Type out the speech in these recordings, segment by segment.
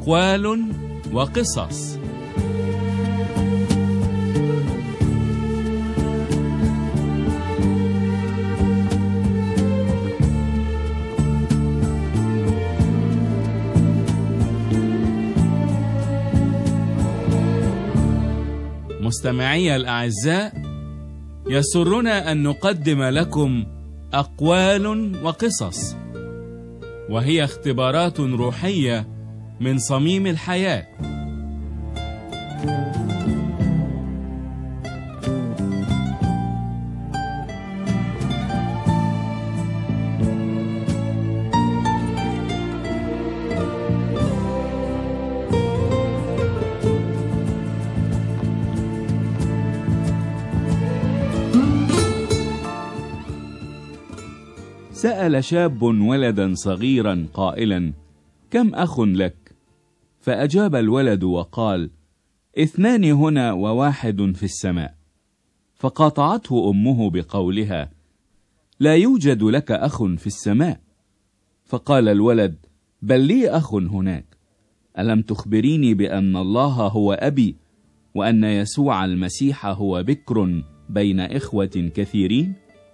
أقوال وقصص. مستمعي الأعزاء، يسرنا أن نقدم لكم أقوال وقصص، وهي اختبارات روحية من صميم الحياة. سأل شاب ولدا صغيرا قائلا: كم أخ لك؟ فأجاب الولد وقال: 2 هنا و1 في السماء. فقاطعته أمه بقولها: لا يوجد لك أخ في السماء. فقال الولد: بل لي أخ هناك. ألم تخبريني بأن الله هو أبي، وأن يسوع المسيح هو بكر بين إخوة كثيرين؟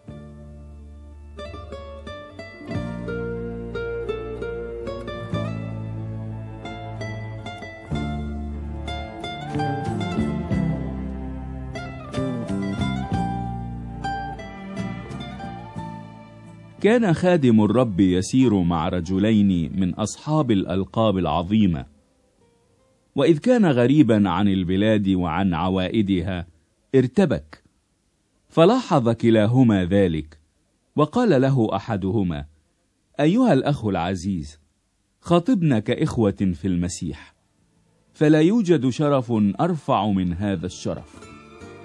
كان خادم الرب يسير مع رجلين من أصحاب الألقاب العظيمة، وإذ كان غريبا عن البلاد وعن عوائدها ارتبك، فلاحظ كلاهما ذلك، وقال له أحدهما: أيها الأخ العزيز، خاطبنا كإخوة في المسيح، فلا يوجد شرف أرفع من هذا الشرف.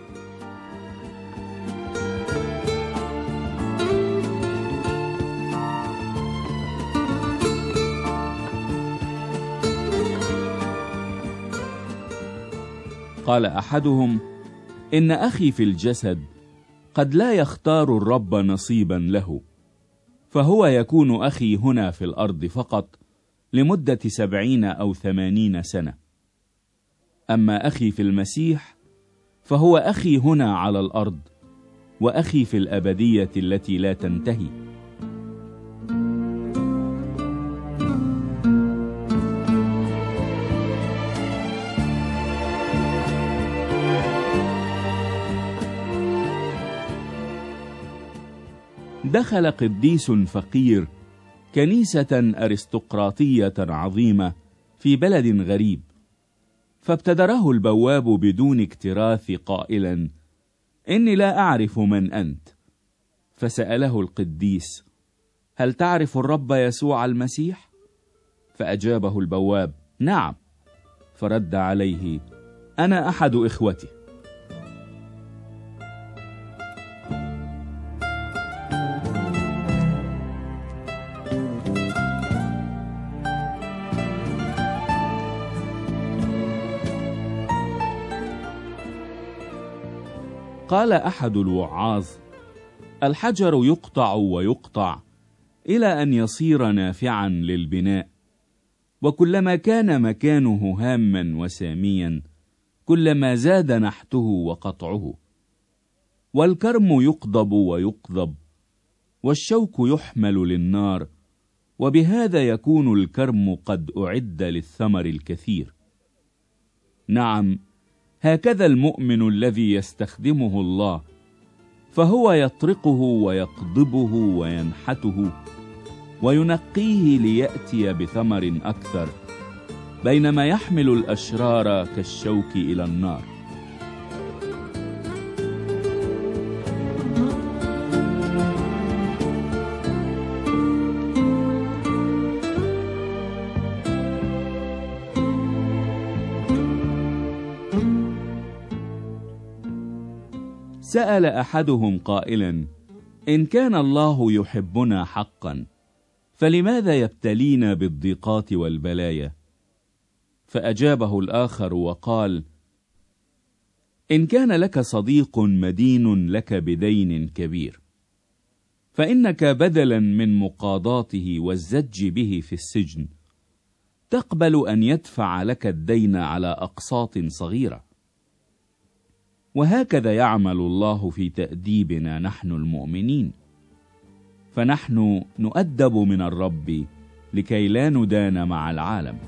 قال أحدهم: إن أخي في الجسد قد لا يختار الرب نصيبا له، فهو يكون أخي هنا في الأرض فقط لمدة 70 أو 80 سنة. أما أخي في المسيح فهو أخي هنا على الأرض، وأخي في الأبدية التي لا تنتهي. دخل قديس فقير كنيسة أرستقراطية عظيمة في بلد غريب، فابتدره البواب بدون اكتراث قائلا: إني لا أعرف من أنت. فسأله القديس: هل تعرف الرب يسوع المسيح؟ فأجابه البواب: نعم. فرد عليه: أنا أحد إخوته. قال أحد الوعاظ: الحجر يقطع ويقطع إلى أن يصير نافعا للبناء، وكلما كان مكانه هاما وساميا كلما زاد نحته وقطعه. والكرم يقضب ويقضب، والشوك يحمل للنار، وبهذا يكون الكرم قد أعد للثمر الكثير. نعم، هكذا المؤمن الذي يستخدمه الله، فهو يطرقه ويقضبه وينحته وينقيه ليأتي بثمر أكثر، بينما يحمل الأشرار كالشوك إلى النار. سأل أحدهم قائلا: إن كان الله يحبنا حقا، فلماذا يبتلينا بالضيقات والبلايا؟ فأجابه الآخر وقال: إن كان لك صديق مدين لك بدين كبير، فإنك بدلا من مقاضاته والزج به في السجن تقبل أن يدفع لك الدين على أقساط صغيرة. وهكذا يعمل الله في تأديبنا نحن المؤمنين، فنحن نؤدب من الرب لكي لا ندان مع العالم.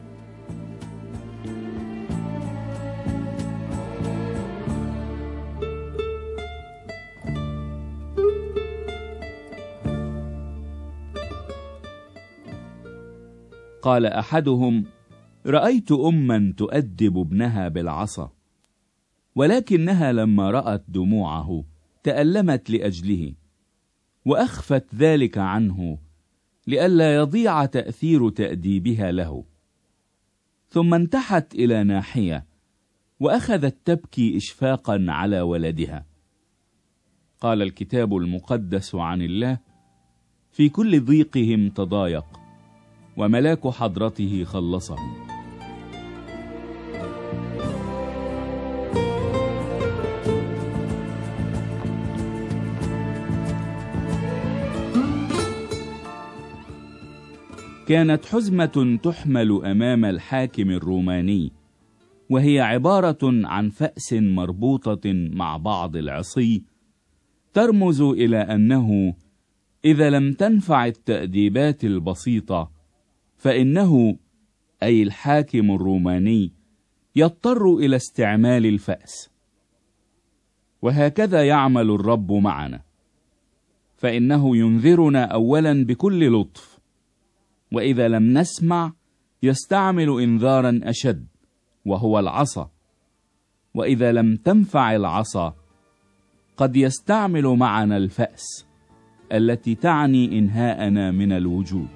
قال أحدهم: رأيت أما تؤدب ابنها بالعصا، ولكنها لما رأت دموعه تألمت لأجله، وأخفت ذلك عنه لئلا يضيع تأثير تأديبها له. ثم انتحت إلى ناحية وأخذت تبكي إشفاقا على ولدها. قال الكتاب المقدس عن الله: في كل ضيقهم تضايق، وملاك حضرته خلصهم. كانت حزمة تحمل أمام الحاكم الروماني، وهي عبارة عن فأس مربوطة مع بعض العصي، ترمز إلى أنه إذا لم تنفع التأديبات البسيطة فإنه أي الحاكم الروماني يضطر إلى استعمال الفأس. وهكذا يعمل الرب معنا، فإنه ينذرنا أولا بكل لطف، وإذا لم نسمع يستعمل إنذارا أشد وهو العصا، وإذا لم تنفع العصا قد يستعمل معنا الفأس التي تعني إنهاءنا من الوجود.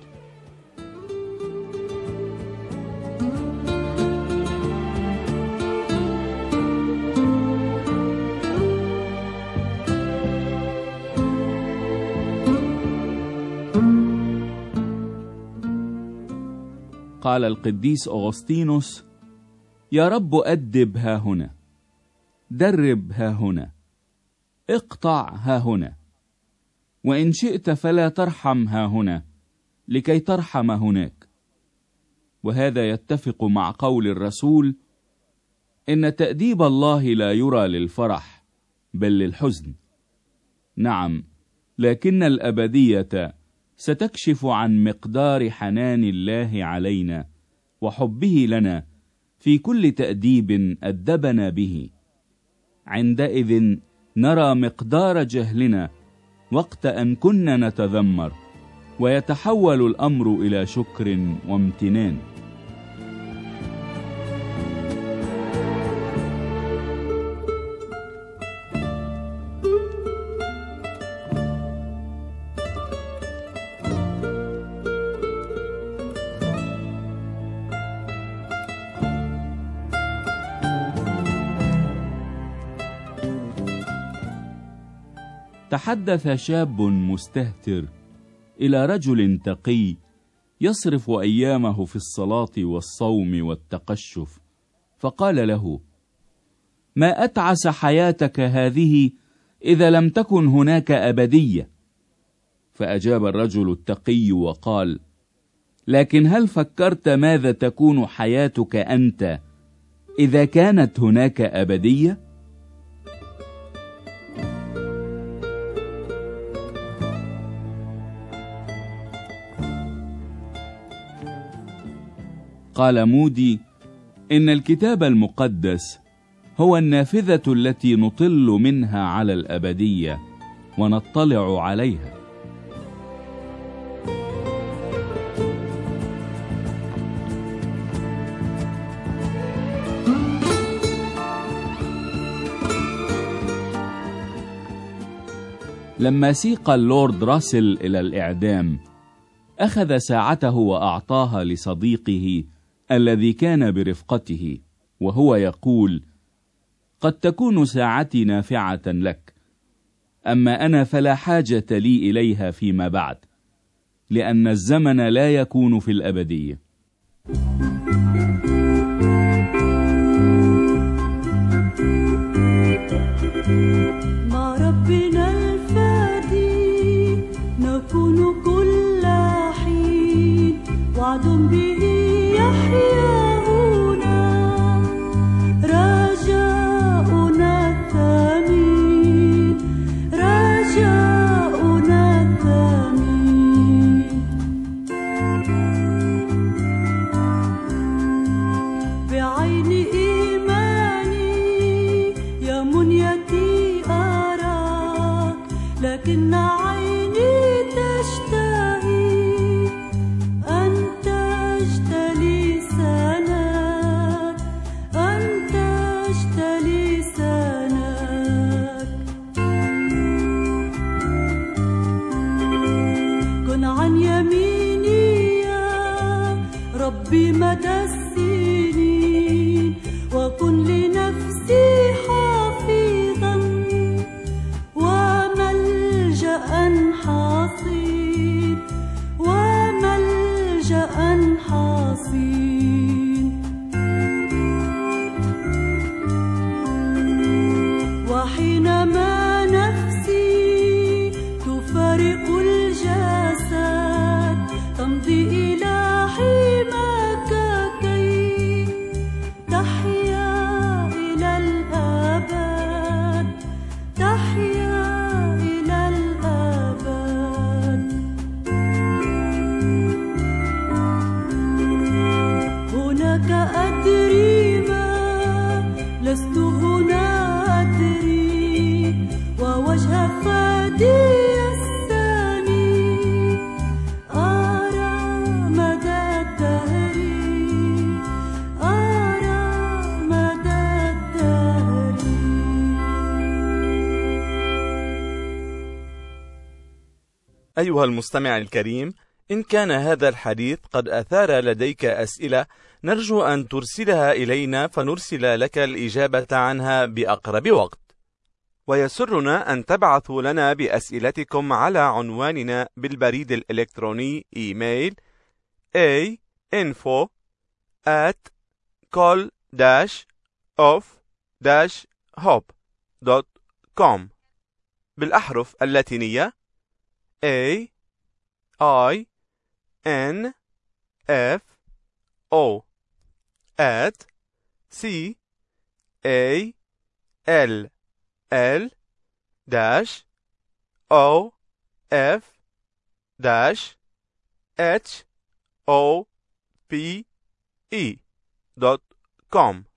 قال القديس أغسطينوس: يا رب أدب ها هنا، درب ها هنا، اقطع ها هنا، وإن شئت فلا ترحم ها هنا لكي ترحم هناك. وهذا يتفق مع قول الرسول: إن تأديب الله لا يرى للفرح بل للحزن. نعم، لكن الأبدية ستكشف عن مقدار حنان الله علينا وحبه لنا في كل تأديب أدبنا به. عندئذ نرى مقدار جهلنا وقت أن كنا نتذمر، ويتحول الأمر إلى شكر وامتنان. تحدث شاب مستهتر إلى رجل تقي يصرف أيامه في الصلاة والصوم والتقشف، فقال له: ما أتعس حياتك هذه إذا لم تكن هناك أبدية. فأجاب الرجل التقي وقال: لكن هل فكرت ماذا تكون حياتك أنت إذا كانت هناك أبدية؟ قال مودي: إن الكتاب المقدس هو النافذة التي نطل منها على الأبدية ونطلع عليها. لما سيق اللورد راسل إلى الإعدام، أخذ ساعته وأعطاها لصديقه الذي كان برفقته، وهو يقول: قد تكون ساعتي نافعة لك، أما أنا فلا حاجة لي إليها فيما بعد، لأن الزمن لا يكون في الأبدية. مع ربنا الفادي نكون كل حين، وعد به لكن عيني تشتهي أن تجتلي سناك، أن تجتلي سناك. كن عن يميني يا ربي مدى السنين، وكن لنفسي حافظا وملجأ حصين، وملجأ حصين. وحينما نفسي تفارق الجسد تمضي إلى حماك كي تحيا إلى الأبد، تحيا إلى الأبد. هناك أدري ما لست هنا أدري، ووجه فادي الثاني أرى مدى الدهر، أرى مدى الدهر. أيها المستمع الكريم، إن كان هذا الحديث قد أثار لديك أسئلة نرجو أن ترسلها إلينا فنرسل لك الإجابة عنها بأقرب وقت. ويسرنا أن تبعثوا لنا بأسئلتكم على عنواننا بالبريد الإلكتروني إيميل info@call-of-hope.com بالأحرف اللاتينية AINFO@call-of-hope.com.